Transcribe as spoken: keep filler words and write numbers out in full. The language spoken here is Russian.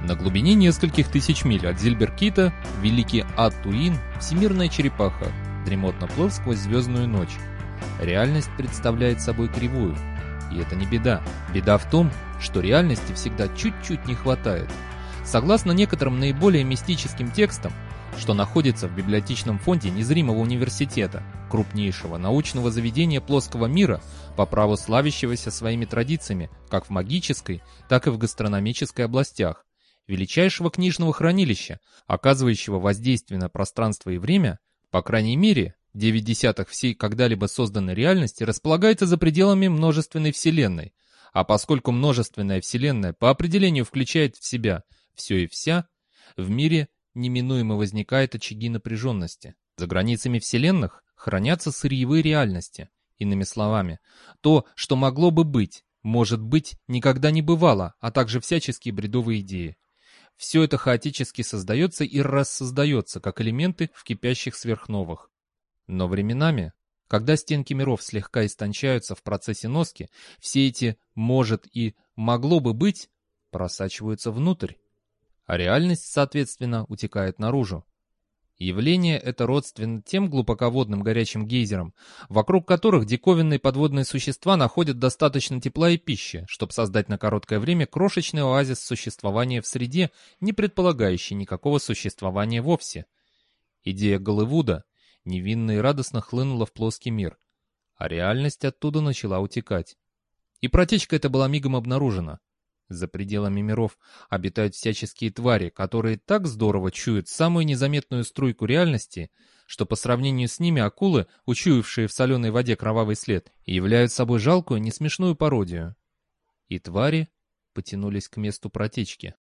На глубине нескольких тысяч миль от Зильберкита великий Ат-Туин, всемирная черепаха, дремотно плыл сквозь звездную ночь. Реальность представляет собой кривую. И это не беда. Беда в том, что реальности всегда чуть-чуть не хватает. Согласно некоторым наиболее мистическим текстам, что находится в библиотечном фонде незримого университета, крупнейшего научного заведения плоского мира, по праву славящегося своими традициями как в магической, так и в гастрономической областях, величайшего книжного хранилища, оказывающего воздействие на пространство и время, по крайней мере, девять десятых всей когда-либо созданной реальности располагается за пределами множественной вселенной, а поскольку множественная вселенная по определению включает в себя все и вся, в мире неминуемо возникают очаги напряженности. За границами вселенных хранятся сырьевые реальности. Иными словами, то, что могло бы быть, может быть, никогда не бывало, а также всяческие бредовые идеи. Все это хаотически создается и рассоздается, как элементы в кипящих сверхновых. Но временами, когда стенки миров слегка истончаются в процессе носки, все эти «может» и «могло бы быть» просачиваются внутрь, а реальность, соответственно, утекает наружу. Явление это родственно тем глубоководным горячим гейзерам, вокруг которых диковинные подводные существа находят достаточно тепла и пищи, чтобы создать на короткое время крошечный оазис существования в среде, не предполагающий никакого существования вовсе. Идея Голливуда невинно и радостно хлынула в плоский мир, а реальность оттуда начала утекать. И протечка эта была мигом обнаружена. За пределами миров обитают всяческие твари, которые так здорово чуют самую незаметную струйку реальности, что по сравнению с ними акулы, учуявшие в соленой воде кровавый след, являют собой жалкую, несмешную пародию. И твари потянулись к месту протечки.